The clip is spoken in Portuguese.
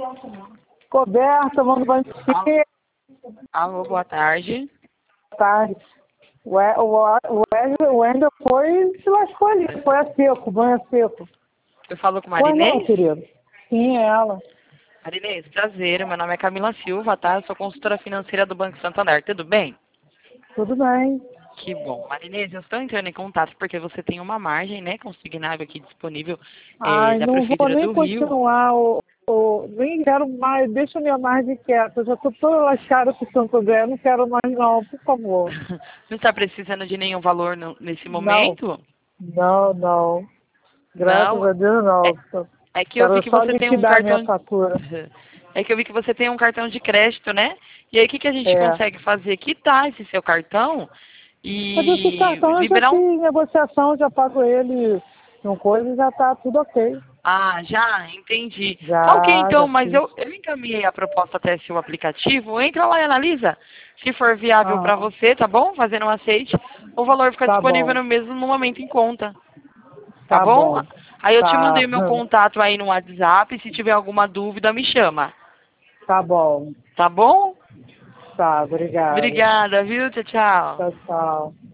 Coberta, tomando banho de piscina. Alô, boa tarde. Boa tarde. O Wendel foi se lascou ali, foi a seco, banho a seco. Eu falo com Foi não, Marinês? querido. Sim, é ela. Marinês, prazer. Meu nome é Camila Silva, tá? Eu sou consultora financeira do Banco Santander. Tudo bem? Tudo bem. Que bom. Marinês, eu estou entrando em contato porque você tem uma margem, né, consignável aqui disponível Ai, da não vou Prefeitura nem do Rio. continuar, nem quero mais, deixa minha margem quieta. Eu já estou toda lascada com o Santo André, não quero mais não, por favor. Não está precisando de nenhum valor nesse Não, momento? não. Graças Não. a Deus É, não. é que eu vi Quero que só você tem um liquidar minha cartão. fatura. É que eu vi que você tem um cartão de crédito, né? E aí o que, que a gente É. consegue fazer? Quitar esse seu cartão Mas esse e cartão eu já liberar um. fiz negociação, já pago ele em coisa e já tá tudo ok. Ah, já, entendi. Tá ok, Já então, mas fiz. eu encaminhei a proposta até seu aplicativo. Entra lá e analisa. Se for viável para Aham. você, tá bom? Fazendo um aceite, o valor fica Tá disponível bom, no mesmo momento em conta. Tá tá bom? bom. Aí eu te Tá. mandei meu contato aí no WhatsApp. Se tiver alguma dúvida, me chama. Tá bom. Tá bom? Tá, obrigada. Obrigada, viu? Tchau, tchau. Tchau, tchau.